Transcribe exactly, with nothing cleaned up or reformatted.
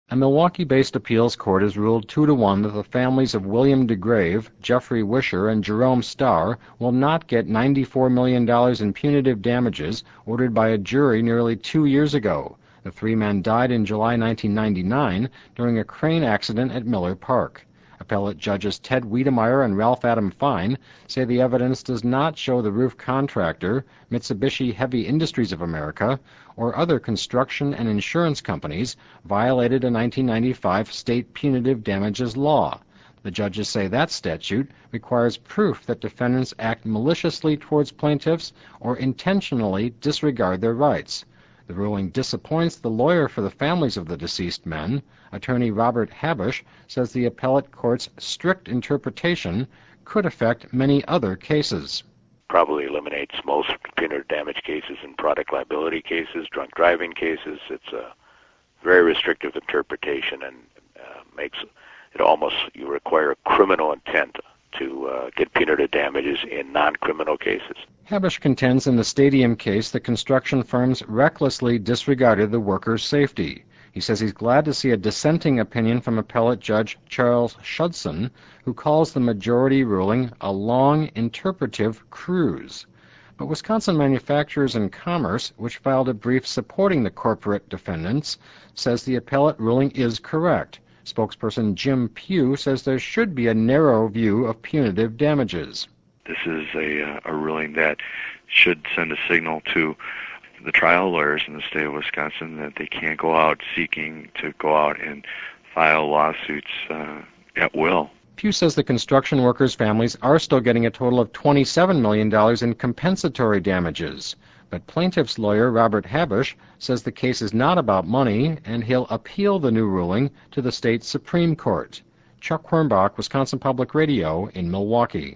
A Milwaukee-based appeals court has ruled two to one that the families of William DeGrave, Jeffrey Wisher, and Jerome Starr will not get ninety-four million dollars in punitive damages ordered by a jury nearly two years ago. The three men died in July nineteen ninety-nine during a crane accident at Miller Park. Appellate judges Ted Wiedemeyer and Ralph Adam Fine say the evidence does not show the roof contractor, Mitsubishi Heavy Industries of America, or other construction and insurance companies violated a nineteen ninety-five state punitive damages law. The judges say that statute requires proof that defendants act maliciously towards plaintiffs or intentionally disregard their rights. The ruling disappoints the lawyer for the families of the deceased men. Attorney Robert Habush says the appellate court's strict interpretation could affect many other cases. Probably eliminates most punitive damage cases and product liability cases, drunk driving cases. It's a very restrictive interpretation and uh, makes it almost, you require criminal intent to uh, get punitive damages in non-criminal cases. Habush contends in the Stadium case that construction firms recklessly disregarded the workers' safety. He says he's glad to see a dissenting opinion from appellate judge Charles Shudson, who calls the majority ruling a long interpretive cruise. But Wisconsin Manufacturers and Commerce, which filed a brief supporting the corporate defendants, says the appellate ruling is correct. Spokesperson Jim Pugh says there should be a narrow view of punitive damages. This is a, a ruling that should send a signal to the trial lawyers in the state of Wisconsin that they can't go out seeking to go out and file lawsuits uh, at will. Pugh says the construction workers' families are still getting a total of twenty-seven million dollars in compensatory damages. But plaintiff's lawyer Robert Habush says the case is not about money, and he'll appeal the new ruling to the state Supreme Court. Chuck Hornbach, Wisconsin Public Radio in Milwaukee.